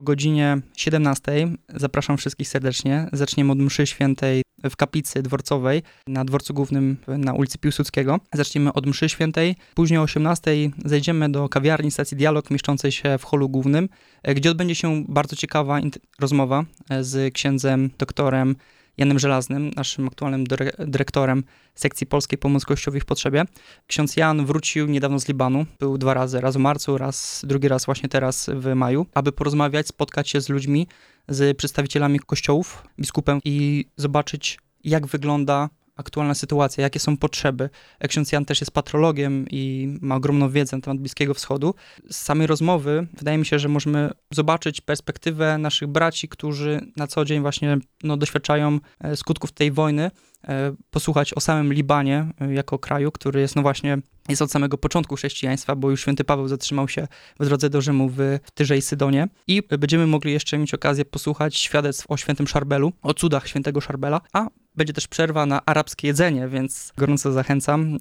O godzinie 17 zapraszam wszystkich serdecznie. Zaczniemy od mszy świętej w kaplicy dworcowej na dworcu głównym na ulicy Piłsudskiego. Zaczniemy od mszy świętej. Później o 18 zejdziemy do kawiarni stacji Dialog mieszczącej się w holu głównym, gdzie odbędzie się bardzo ciekawa rozmowa z księdzem doktorem Janem Żelaznym, naszym aktualnym dyrektorem sekcji polskiej Pomoc Kościołowi w Potrzebie. Ksiądz Jan wrócił niedawno z Libanu. Był 2 razy, raz w marcu, drugi raz właśnie teraz w maju, aby porozmawiać, spotkać się z ludźmi, z przedstawicielami kościołów, biskupem i zobaczyć, jak wygląda aktualna sytuacja, jakie są potrzeby. Ksiądz Jan też jest patrologiem i ma ogromną wiedzę na temat Bliskiego Wschodu. Z samej rozmowy wydaje mi się, że możemy zobaczyć perspektywę naszych braci, którzy na co dzień właśnie doświadczają skutków tej wojny, posłuchać o samym Libanie jako kraju, który jest jest od samego początku chrześcijaństwa, bo już święty Paweł zatrzymał się w drodze do Rzymu w Tyrze i Sydonie. I będziemy mogli jeszcze mieć okazję posłuchać świadectw o świętym Szarbelu, o cudach świętego Szarbela, a będzie też przerwa na arabskie jedzenie, więc gorąco zachęcam.